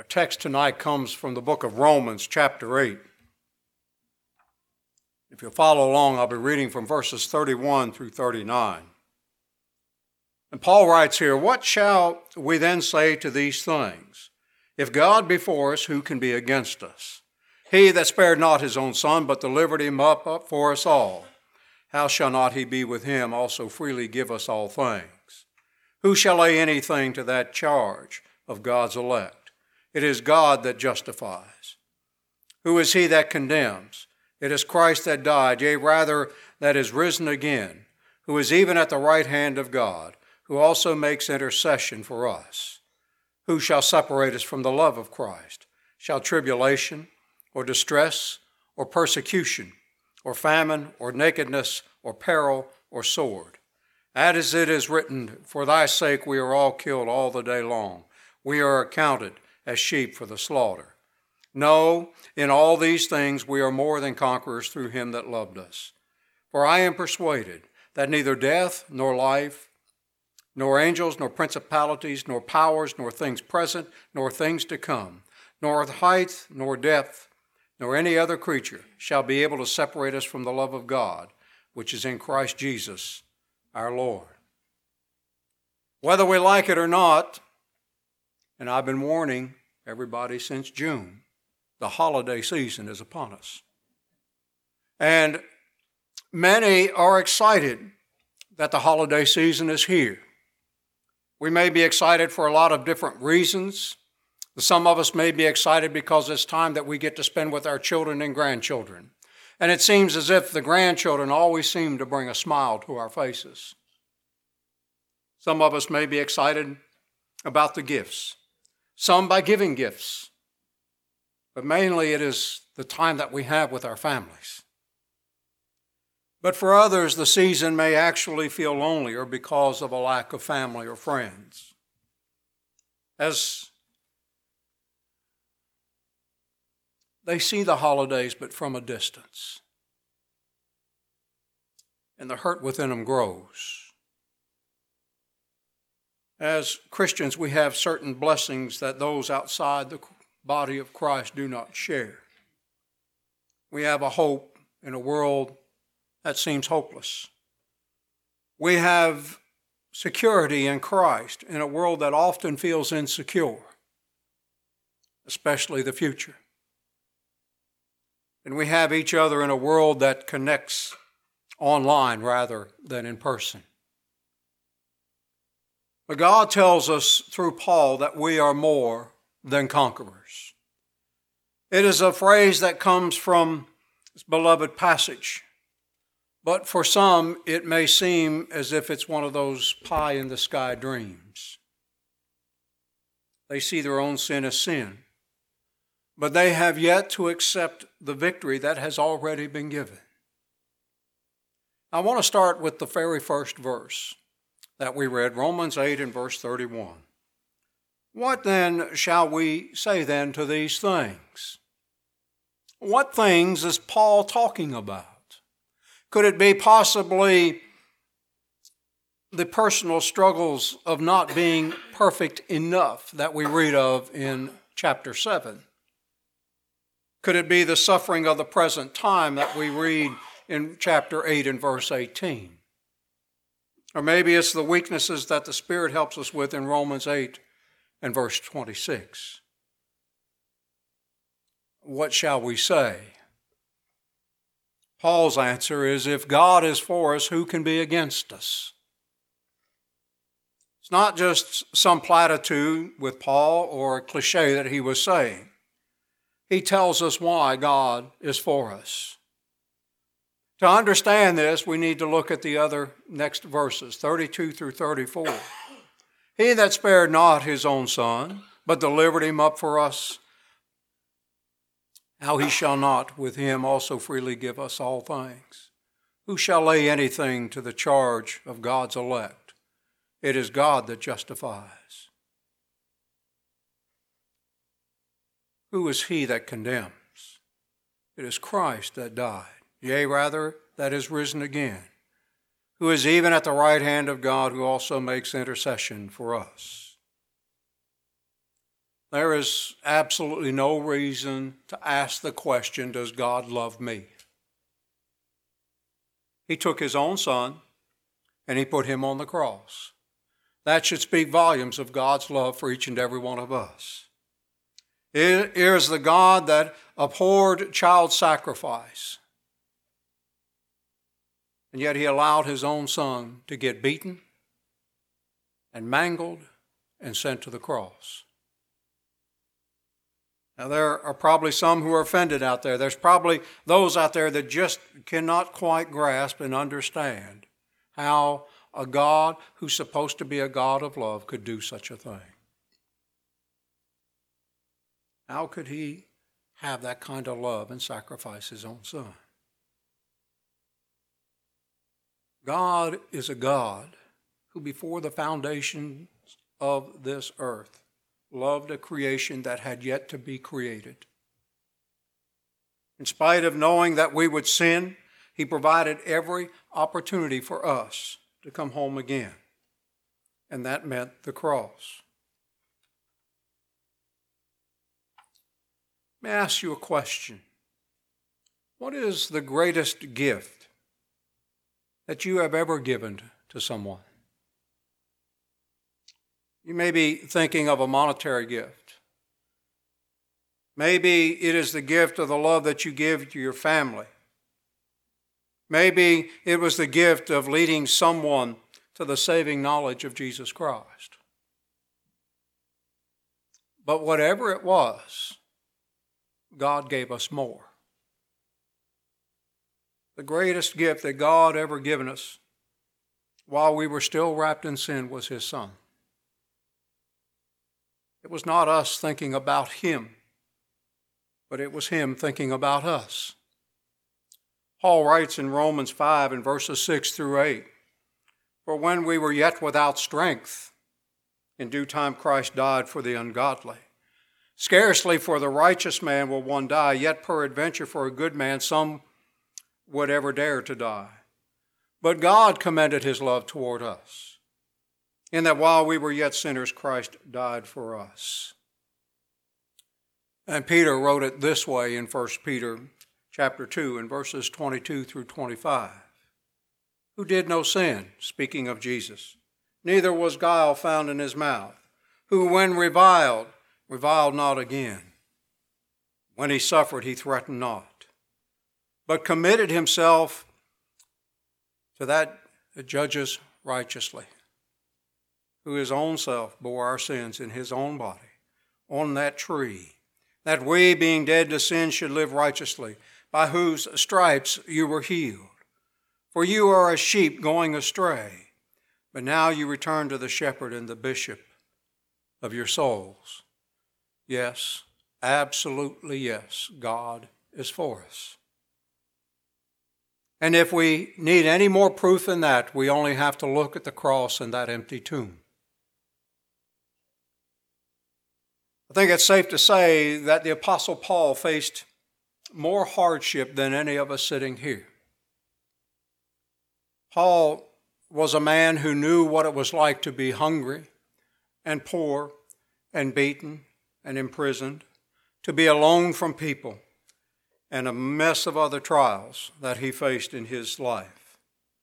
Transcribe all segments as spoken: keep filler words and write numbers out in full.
text tonight comes from the book of Romans, chapter eight. If you'll follow along, I'll be reading from verses thirty-one through thirty-nine. And Paul writes here, "What shall we then say to these things? If God be for us, who can be against us? He that spared not his own son, but delivered him up, up for us all, how shall not he be with him also freely give us all things? Who shall lay anything to that charge of God's elect? It is God that justifies. Who is he that condemns? It is Christ that died, yea, rather, that is risen again, who is even at the right hand of God, who also makes intercession for us. Who shall separate us from the love of Christ? Shall tribulation, or distress, or persecution, or famine, or nakedness, or peril, or sword? As it is written, for thy sake we are all killed all the day long. We are accounted as sheep for the slaughter. No, in all these things we are more than conquerors through him that loved us. For I am persuaded that neither death, nor life, nor angels, nor principalities, nor powers, nor things present, nor things to come, nor height, nor depth, nor any other creature shall be able to separate us from the love of God, which is in Christ Jesus our Lord." Whether we like it or not, and I've been warning everybody since June, the holiday season is upon us. And many are excited that the holiday season is here. We may be excited for a lot of different reasons. Some of us may be excited because it's time that we get to spend with our children and grandchildren. And it seems as if the grandchildren always seem to bring a smile to our faces. Some of us may be excited about the gifts, some by giving gifts. But mainly it is the time that we have with our families. But for others, the season may actually feel lonelier because of a lack of family or friends. As they see the holidays, but from a distance. And the hurt within them grows. As Christians, we have certain blessings that those outside the body of Christ do not share. We have a hope in a world that seems hopeless. We have security in Christ in a world that often feels insecure, especially the future. And we have each other in a world that connects online rather than in person. But God tells us through Paul that we are more than conquerors. It is a phrase that comes from this beloved passage. But for some, it may seem as if it's one of those pie-in-the-sky dreams. They see their own sin as sin. But they have yet to accept the victory that has already been given. I want to start with the very first verse that we read, Romans eight and verse thirty-one. What then shall we say then to these things? What things is Paul talking about? Could it be possibly the personal struggles of not being perfect enough that we read of in chapter seven? Could it be the suffering of the present time that we read in chapter eight and verse eighteen? Or maybe it's the weaknesses that the Spirit helps us with in Romans eight and verse twenty-six. What shall we say? Paul's answer is, if God is for us, who can be against us? It's not just some platitude with Paul or a cliche that he was saying. He tells us why God is for us. To understand this, we need to look at the other next verses, thirty-two through thirty-four. He that spared not his own son, but delivered him up for us, how he shall not with him also freely give us all things? Who shall lay anything to the charge of God's elect? It is God that justifies. Who is he that condemns? It is Christ that died, yea, rather, that is risen again, who is even at the right hand of God, who also makes intercession for us. there is absolutely no reason to ask the question, does God love me? He took his own son and he put him on the cross. That should speak volumes of God's love for each and every one of us. Here is the God that abhorred child sacrifice. And yet he allowed his own son to get beaten and mangled and sent to the cross. Now, there are probably some who are offended out there. There's probably those out there that just cannot quite grasp and understand how a God who's supposed to be a God of love could do such a thing. How could he have that kind of love and sacrifice his own son? God is a God who, before the foundations of this earth, loved a creation that had yet to be created. In spite of knowing that we would sin, he provided every opportunity for us to come home again. And that meant the cross. Let me ask you a question. What is the greatest gift that you have ever given to someone? You may be thinking of a monetary gift. Maybe it is the gift of the love that you give to your family. Maybe it was the gift of leading someone to the saving knowledge of Jesus Christ. But whatever it was, God gave us more. The greatest gift that God ever given us while we were still wrapped in sin was his son. It was not us thinking about him, but it was him thinking about us. Paul writes in Romans five in verses six through eight, "For when we were yet without strength, in due time Christ died for the ungodly. Scarcely for the righteous man will one die, yet peradventure for a good man some would ever dare to die. But God commended his love toward us, in that while we were yet sinners, Christ died for us." And Peter wrote it this way in First Peter chapter two in verses twenty-two through twenty-five. "Who did no sin," speaking of Jesus, "neither was guile found in his mouth, who when reviled, reviled not again. When he suffered, he threatened not, but committed himself to that that judges righteously, who his own self bore our sins in his own body on that tree, that we, being dead to sin, should live righteously, by whose stripes you were healed. For you are as sheep going astray, but now you return to the shepherd and the bishop of your souls." Yes, absolutely yes, God is for us. And if we need any more proof than that, we only have to look at the cross and that empty tomb. I think it's safe to say that the Apostle Paul faced more hardship than any of us sitting here. Paul was a man who knew what it was like to be hungry and poor and beaten and imprisoned, to be alone from people, and a mess of other trials that he faced in his life.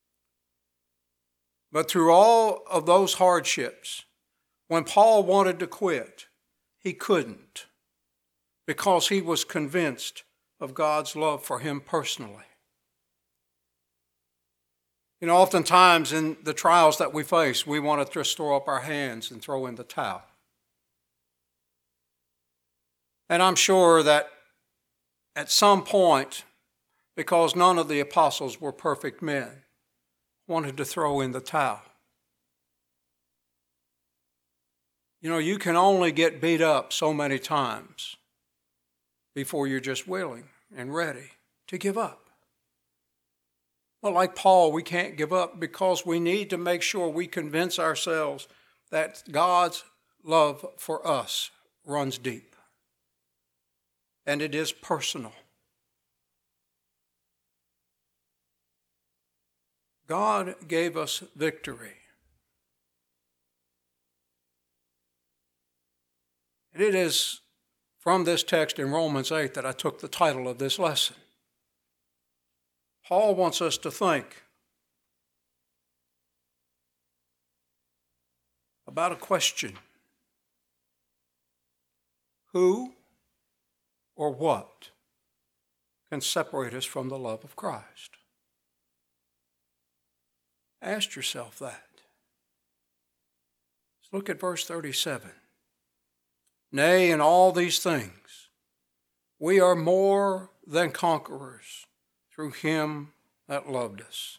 But through all of those hardships, when Paul wanted to quit, he couldn't, because he was convinced of God's love for him personally. You know, oftentimes in the trials that we face, we want to just throw up our hands and throw in the towel. And I'm sure that at some point, because none of the apostles were perfect men, wanted to throw in the towel. You know, you can only get beat up so many times before you're just willing and ready to give up. Well, like Paul, we can't give up because we need to make sure we convince ourselves that God's love for us runs deep. And it is personal. God gave us victory. And it is from this text in Romans eight that I took the title of this lesson. Paul wants us to think about a question. Who or what can separate us from the love of Christ? Ask yourself that. Let's look at verse thirty-seven. Nay, in all these things, we are more than conquerors through him that loved us.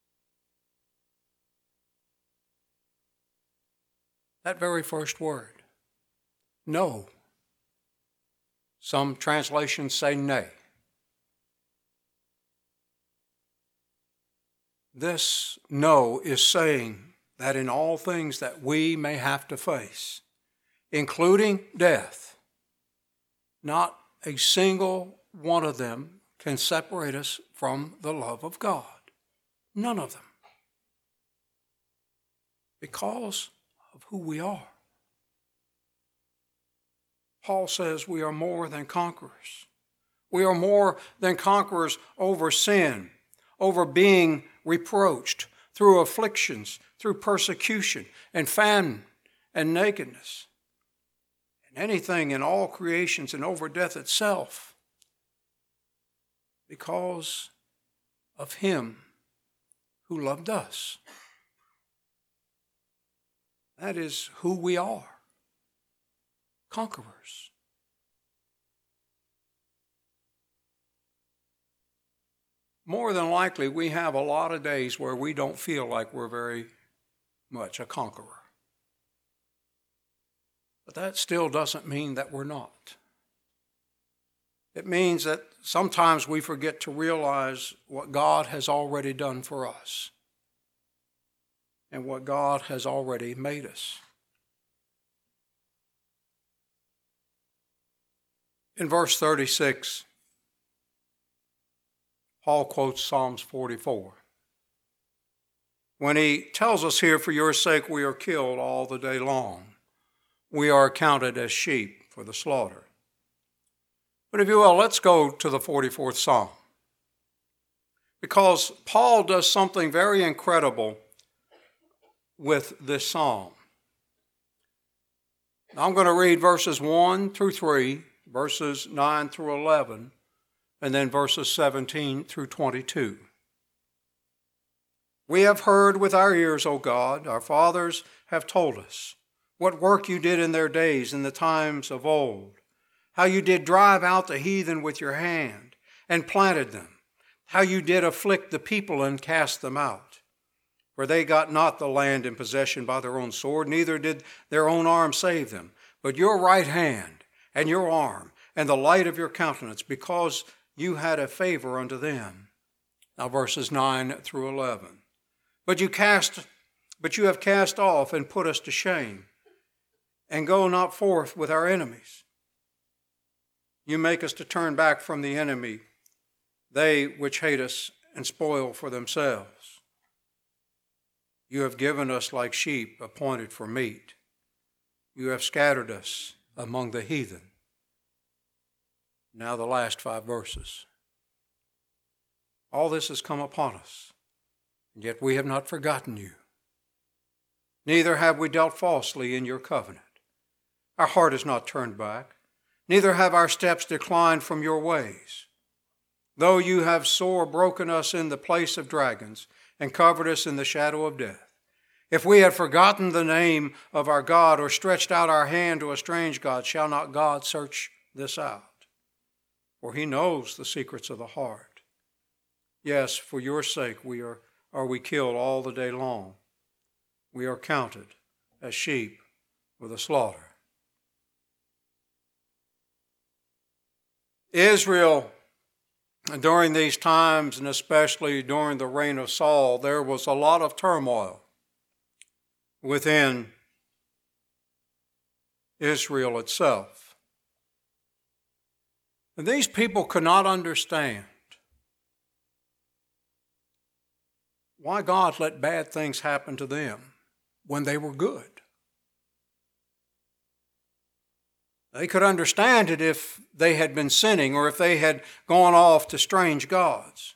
That very first word, no. Some translations say nay. This no is saying that in all things that we may have to face, including death, not a single one of them can separate us from the love of God. None of them. Because of who we are. Paul says we are more than conquerors. We are more than conquerors over sin, over being reproached, through afflictions, through persecution, and famine, and nakedness, and anything in all creations, and over death itself, because of him who loved us. That is who we are. Conquerors. More than likely, we have a lot of days where we don't feel like we're very much a conqueror. But that still doesn't mean that we're not. It means that sometimes we forget to realize what God has already done for us and what God has already made us. In verse thirty-six, Paul quotes Psalms forty-four. When he tells us here, for your sake we are killed all the day long. We are accounted as sheep for the slaughter. But if you will, let's go to the forty-fourth Psalm. Because Paul does something very incredible with this psalm. Now I'm going to read verses one through three, verses nine through eleven, and then verses seventeen through twenty-two. We have heard with our ears, O God, our fathers have told us, what work you did in their days in the times of old, how you did drive out the heathen with your hand and planted them, how you did afflict the people and cast them out. For they got not the land in possession by their own sword, neither did their own arm save them, but your right hand and your arm and the light of your countenance, because you had a favor unto them. Now verses nine through eleven. But you cast, but you have cast off and put us to shame, and go not forth with our enemies. You make us to turn back from the enemy, they which hate us and spoil for themselves. You have given us like sheep appointed for meat. You have scattered us among the heathen. Now the last five verses. All this has come upon us, and yet we have not forgotten you. Neither have we dealt falsely in your covenant. Our heart is not turned back, neither have our steps declined from your ways. Though you have sore broken us in the place of dragons, and covered us in the shadow of death. If we had forgotten the name of our God, or stretched out our hand to a strange God, shall not God search this out? For he knows the secrets of the heart. Yes, for your sake we are, are we killed all the day long. We are counted as sheep for the slaughter. Israel, during these times, and especially during the reign of Saul, there was a lot of turmoil within Israel itself. And these people could not understand why God let bad things happen to them when they were good. They could understand it if they had been sinning or if they had gone off to strange gods.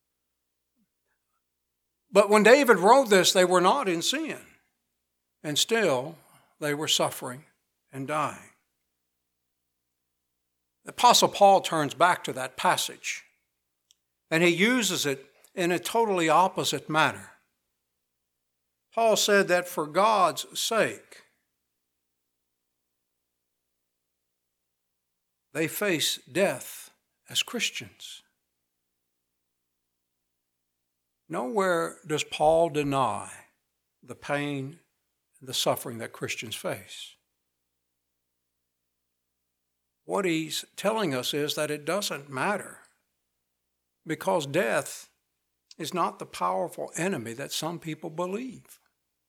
But when David wrote this, they were not in sin, and still they were suffering and dying. The Apostle Paul turns back to that passage, and he uses it in a totally opposite manner. Paul said that for God's sake, they face death as Christians. Nowhere does Paul deny the pain and the suffering that Christians face. What he's telling us is that it doesn't matter, because death is not the powerful enemy that some people believe.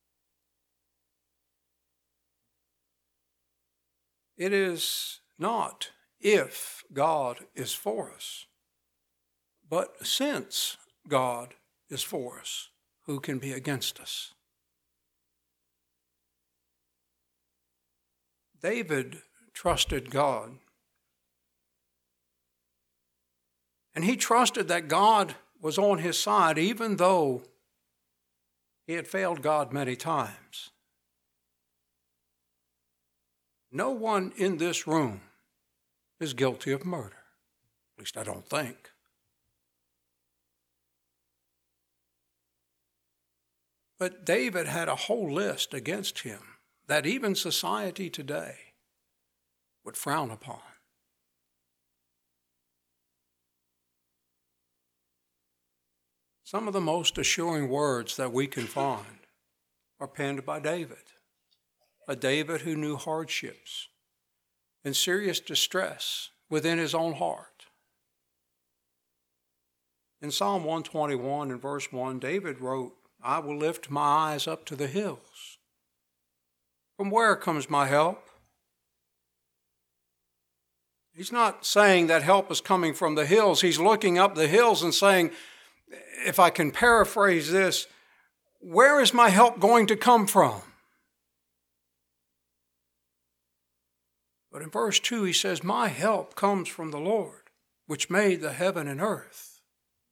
It is not if God is for us, but since God is for us, who can be against us? David trusted God. And he trusted that God was on his side, even though he had failed God many times. No one in this room is guilty of murder. At least I don't think. But David had a whole list against him that even society today would frown upon. Some of the most assuring words that we can find are penned by David, a David who knew hardships and serious distress within his own heart. In Psalm one twenty-one and verse one, David wrote, "I will lift my eyes up to the hills. From where comes my help?" He's not saying that help is coming from the hills. He's looking up the hills and saying, if I can paraphrase this, where is my help going to come from? But in verse two, he says, my help comes from the Lord, which made the heaven and earth.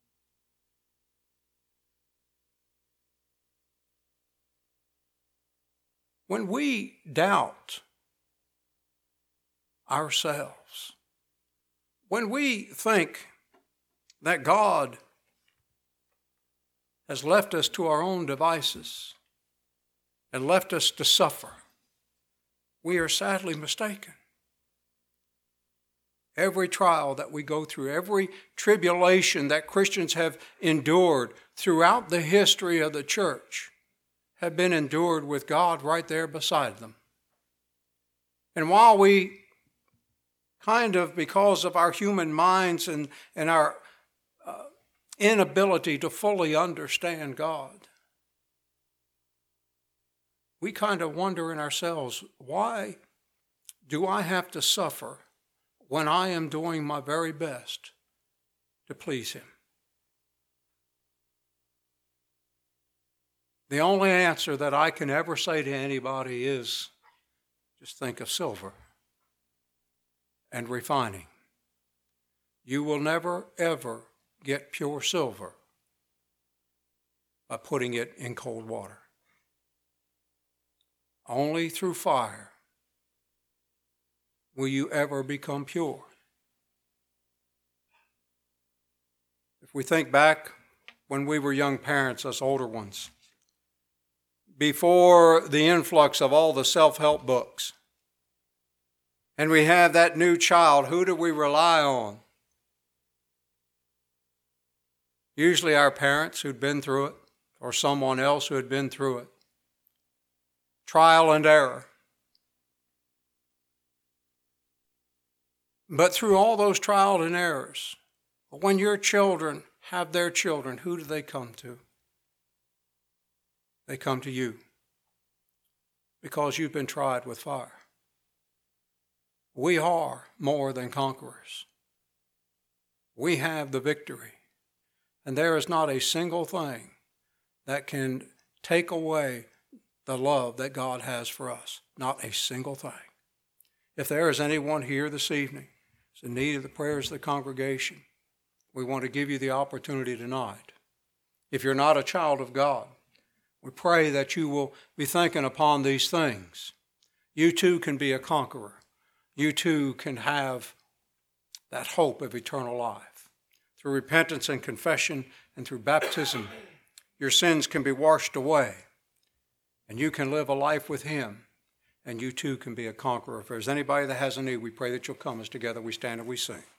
When we doubt ourselves, when we think that God has left us to our own devices and left us to suffer, we are sadly mistaken. Every trial that we go through, every tribulation that Christians have endured throughout the history of the church have been endured with God right there beside them. And while we kind of, because of our human minds and, and our uh, inability to fully understand God, we kind of wonder in ourselves, why do I have to suffer when I am doing my very best to please Him? The only answer that I can ever say to anybody is, just think of silver and refining. You will never, ever get pure silver by putting it in cold water. Only through fire will you ever become pure. If we think back when we were young parents, us older ones, before the influx of all the self-help books, and we have that new child, who do we rely on? Usually our parents who'd been through it, or someone else who had been through it. Trial and error. But through all those trials and errors, when your children have their children, who do they come to? They come to you because you've been tried with fire. We are more than conquerors. We have the victory. And there is not a single thing that can take away the love that God has for us. Not a single thing. If there is anyone here this evening who's in need of the prayers of the congregation, we want to give you the opportunity tonight. If you're not a child of God, we pray that you will be thinking upon these things. You too can be a conqueror. You too can have that hope of eternal life. Through repentance and confession and through baptism, your sins can be washed away, and you can live a life with Him, and you too can be a conqueror. If there's anybody that has a need, we pray that you'll come as together we stand and we sing.